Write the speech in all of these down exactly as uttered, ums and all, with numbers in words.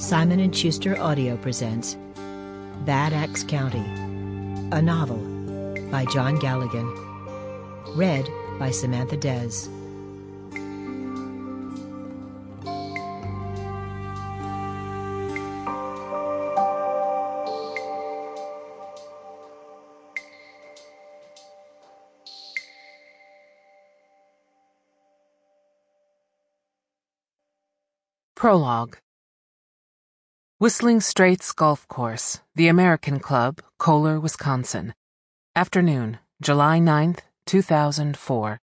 Simon and Schuster Audio presents Bad Axe County, a novel by John Galligan, read by Samantha Dez. Prologue. Whistling Straits Golf Course, the American Club, Kohler, Wisconsin. Afternoon, July ninth, two thousand four.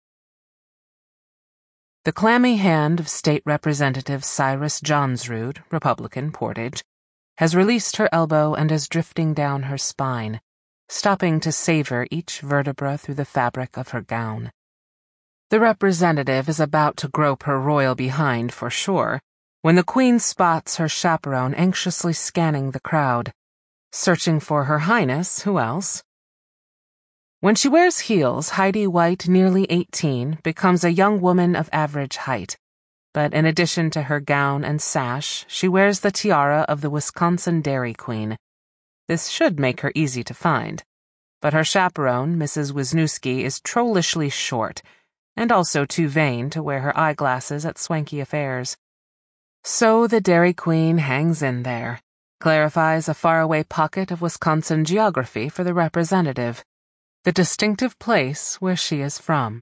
The clammy hand of State Representative Cyrus Johnsrud, Republican, Portage, has released her elbow and is drifting down her spine, stopping to savor each vertebra through the fabric of her gown. The representative is about to grope her royal behind for sure, when the Queen spots her chaperone anxiously scanning the crowd, searching for Her Highness, who else? When she wears heels, Heidi White, nearly eighteen, becomes a young woman of average height, but in addition to her gown and sash, she wears the tiara of the Wisconsin Dairy Queen. This should make her easy to find, but her chaperone, Missus Wisniewski, is trollishly short, and also too vain to wear her eyeglasses at swanky affairs. So the Dairy Queen hangs in there, clarifies a faraway pocket of Wisconsin geography for the representative, the distinctive place where she is from.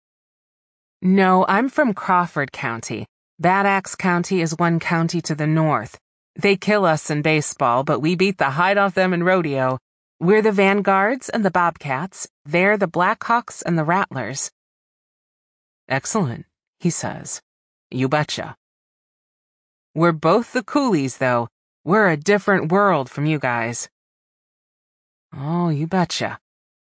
No, I'm from Crawford County. Bad Axe County is one county to the north. They kill us in baseball, but we beat the hide off them in rodeo. We're the Vanguards and the Bobcats. They're the Blackhawks and the Rattlers. Excellent, he says. You betcha. We're both the Coolies, though. We're a different world from you guys. Oh, you betcha.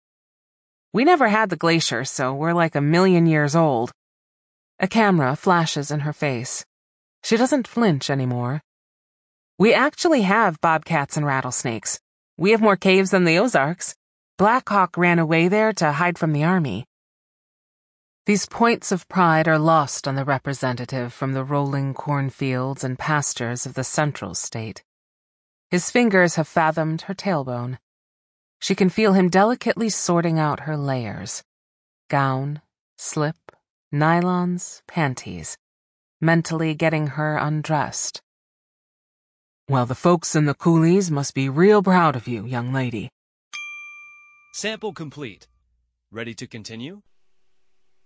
We never had the glacier, so we're like a million years old. A camera flashes in her face. She doesn't flinch anymore. We actually have bobcats and rattlesnakes. We have more caves than the Ozarks. Black Hawk ran away there to hide from the army. These points of pride are lost on the representative from the rolling cornfields and pastures of the central state. His fingers have fathomed her tailbone. She can feel him delicately sorting out her layers. Gown, slip, nylons, panties, mentally getting her undressed. Well, the folks in the Coolies must be real proud of you, young lady. Sample complete. Ready to continue?